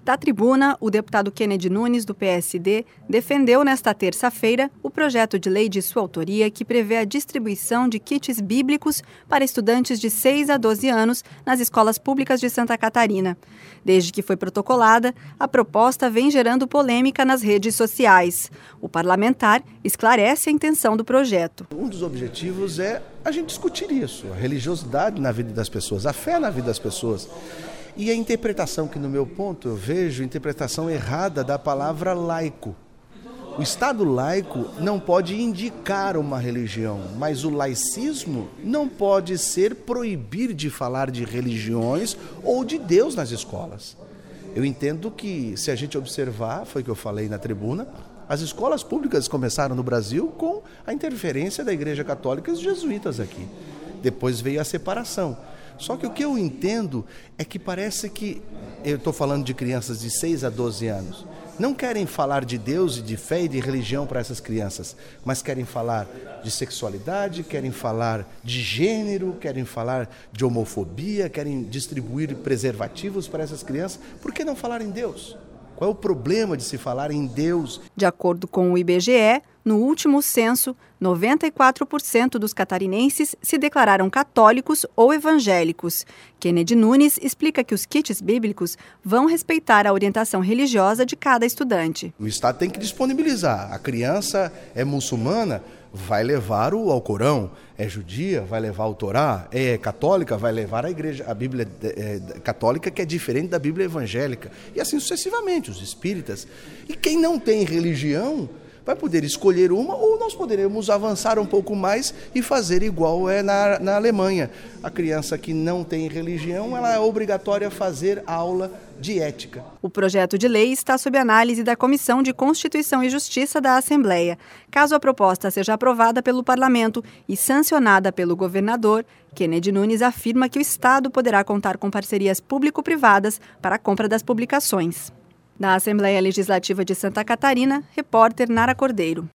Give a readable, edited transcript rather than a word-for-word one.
Da tribuna, o deputado Kennedy Nunes, do PSD, defendeu nesta terça-feira o projeto de lei de sua autoria que prevê a distribuição de kits bíblicos para estudantes de 6 a 12 anos nas escolas públicas de Santa Catarina. Desde que foi protocolada, a proposta vem gerando polêmica nas redes sociais. O parlamentar esclarece a intenção do projeto. Um dos objetivos é a gente discutir isso, a religiosidade na vida das pessoas, a fé na vida das pessoas. E a interpretação que, no meu ponto, eu vejo interpretação errada da palavra laico. O Estado laico não pode indicar uma religião, mas o laicismo não pode ser proibir de falar de religiões ou de Deus nas escolas. Eu entendo que, se a gente observar, foi o que eu falei na tribuna, as escolas públicas começaram no Brasil com a interferência da Igreja Católica e os jesuítas aqui. Depois veio a separação. Só que o que eu entendo é que parece que, eu estou falando de crianças de 6 a 12 anos, não querem falar de Deus e de fé e de religião para essas crianças, mas querem falar de sexualidade, querem falar de gênero, querem falar de homofobia, querem distribuir preservativos para essas crianças. Por que não falar em Deus? Qual é o problema de se falar em Deus? De acordo com o IBGE, no último censo, 94% dos catarinenses se declararam católicos ou evangélicos. Kennedy Nunes explica que os kits bíblicos vão respeitar a orientação religiosa de cada estudante. O Estado tem que disponibilizar. A criança é muçulmana, vai levar o Alcorão. É judia, vai levar o Torá. É católica, vai levar a Bíblia católica, que é diferente da Bíblia evangélica. E assim sucessivamente, os espíritas. E quem não tem religião vai poder escolher uma, ou nós poderemos avançar um pouco mais e fazer igual é na Alemanha. A criança que não tem religião, ela é obrigatória a fazer aula de ética. O projeto de lei está sob análise da Comissão de Constituição e Justiça da Assembleia. Caso a proposta seja aprovada pelo Parlamento e sancionada pelo governador, Kennedy Nunes afirma que o Estado poderá contar com parcerias público-privadas para a compra das publicações. Da Assembleia Legislativa de Santa Catarina, repórter Nara Cordeiro.